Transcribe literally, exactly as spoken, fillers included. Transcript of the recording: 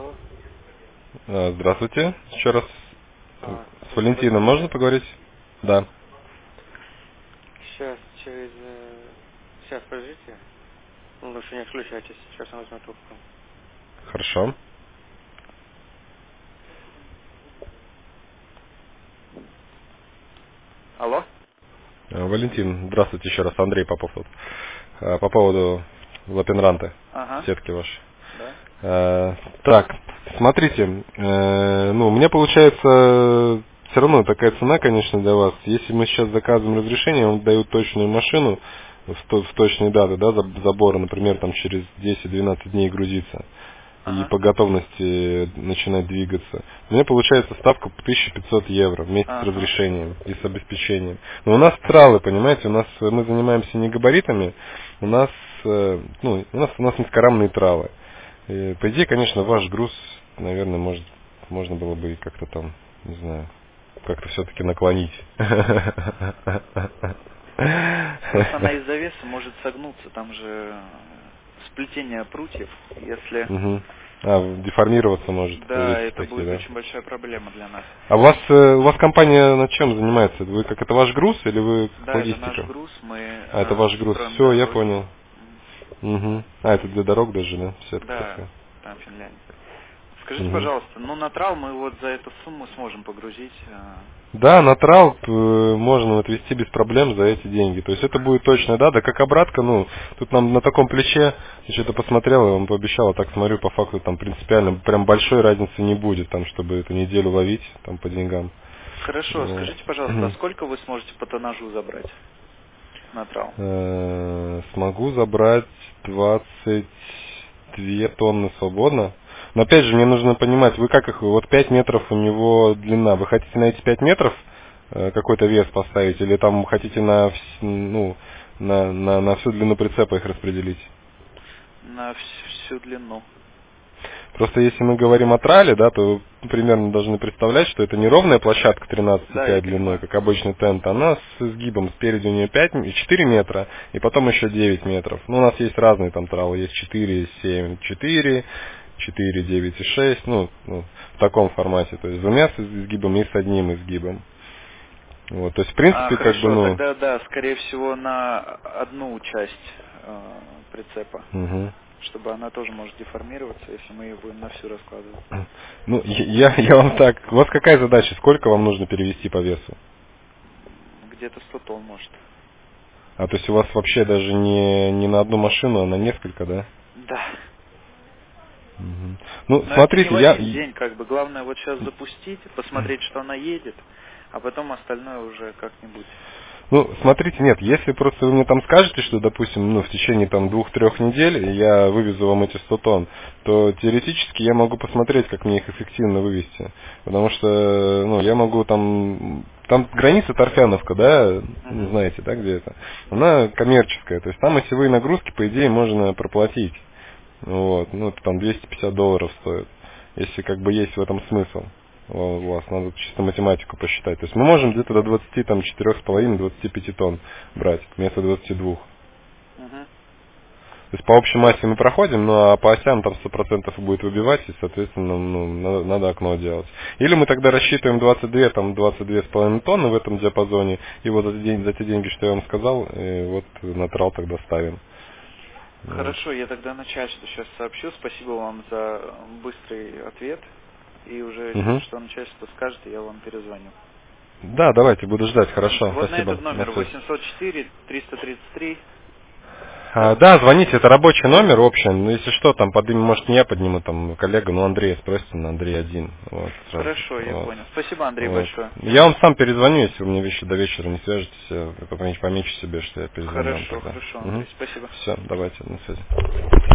Алло. А, Здравствуйте. Еще раз А, с Валентином можно Валентин. поговорить? Да. Сейчас через... э, Сейчас, подождите. Ну, лучше не отключайтесь. Сейчас он возьмет трубку. Хорошо. Алло? А, Валентин, здравствуйте еще раз. Андрей Попов тут. А, По поводу Лапенранты, Ага. сетки вашей. Да. А, Так, смотрите, э, ну, мне получается все равно такая цена, конечно, для вас. Если мы сейчас заказываем разрешение, вам дают точную машину в, то- в точные даты, да, заб- забора, например, там через десять-двенадцать дней грузится и Ага. по готовности начинать двигаться. У меня получается ставка тысяча пятьсот евро вместе с Ага. разрешением и с обеспечением. Но у нас тралы, понимаете, у нас э, мы занимаемся не габаритами, у нас, э, ну, у нас, у нас низкорамные тралы. И, по идее, конечно, ваш груз, наверное, может, можно было бы как-то там, не знаю, как-то все-таки наклонить. Просто она из-за веса может согнуться. Там же сплетение прутьев. Если... Мгм. А, деформироваться может по Да, весу это такие, будет да? очень большая проблема для нас. А у вас, э, у вас компания над чем занимается? Вы как это ваш груз или вы как Да, это наш логистика? груз. Мы А, это э, ваш груз. строим Все, я дороги. понял. Мгм. Угу. А, это для дорог даже, да? Сетка Да, такая. там Финляндия. Скажите, Угу. пожалуйста, ну на трал мы вот за эту сумму сможем погрузить. э, Да, на трал э, можно отвезти без проблем за эти деньги. То есть это будет точно, да, да как обратка, ну, тут нам на таком плече, я что-то посмотрел, я вам пообещал, а так смотрю, по факту там принципиально прям большой разницы не будет, там, чтобы эту неделю ловить там по деньгам. Хорошо, Вот. скажите, пожалуйста, а сколько вы сможете по тоннажу забрать на трал? Э, Смогу забрать двадцать две тонны свободно. Но опять же, мне нужно понимать, вы как их, вот пять метров у него длина, вы хотите на эти пять метров э, какой-то вес поставить, или там хотите на, вс- ну, на, на, на всю длину прицепа их распределить? На вс- всю длину. Просто если мы говорим о трале, да, то вы примерно должны представлять, что это не ровная площадка тринадцать и Да, я пять длиной, понимаю. как обычный тент, она с изгибом спереди у нее пять, м- четыре метра, и потом еще девять метров. Ну, у нас есть разные там тралы, есть четыре, семь, четыре, четыре, девять и шесть, ну, ну, в таком формате, то есть с двумя с изгибом и с одним изгибом. Вот, то есть, в А, принципе, как бы, хорошо, ну, тогда да, скорее всего, на одну часть э, прицепа, мгм. чтобы она тоже может деформироваться, если мы ее будем на всю раскладывать. Ну, я, я вам так, у вас какая задача, сколько вам нужно перевести по весу? М, Где-то сто тонн, может. А то есть у вас вообще даже не, не на одну машину, а на несколько, да? Да. Мгм. Ну, Но это не в смотрите, я... один день, как бы. Главное вот сейчас запустить, посмотреть, что она едет, а потом остальное уже как-нибудь. Ну, смотрите, нет, если просто вы мне там скажете, что, допустим, ну, в течение там двух-трех недель я вывезу вам эти сто тонн, то теоретически я могу посмотреть, как мне их эффективно вывести. Потому что, ну, я могу там... Там граница Торфяновка, да, ну, Угу. знаете, да, где это? Да. Она коммерческая, то есть там осевые нагрузки, по идее, можно проплатить. Вот, ну, это там двести пятьдесят долларов стоит, если как бы есть в этом смысл. У вас надо чисто математику посчитать. То есть мы можем где-то до двадцати четырёх с половиной двадцати пяти тонн брать вместо двадцати двух. Угу. То есть по общей массе мы проходим, ну а по осям там сто процентов будет выбивать, и, соответственно, ну, надо, надо окно делать. Или мы тогда рассчитываем двадцать две, там двадцать две с половиной тонны в этом диапазоне, и вот за, день, за те деньги, что я вам сказал, и вот на трал тогда ставим. Вот. Хорошо, я тогда начальству сейчас сообщу. Спасибо вам за быстрый ответ. И уже, Мгм. что начальство скажет, я вам перезвоню. Да, давайте, буду ждать, хорошо, Вот на спасибо, этот на номер связи. восемьсот четыре триста тридцать три, А, да? да, звоните, это рабочий номер общий, ну, если что, там, под имя, может, не я подниму, там, коллега, ну, Андрей, спросите на Андрей один, вот, сразу, Хорошо, я вот, понял. Спасибо, Андрей, вот. большое. Я вам сам перезвоню, если вы мне вещи до вечера не свяжетесь, я помечу, помечу себе, что я перезвоню вам Хорошо, тогда. хорошо, Угу. Андрей, спасибо. Все, давайте, на связи.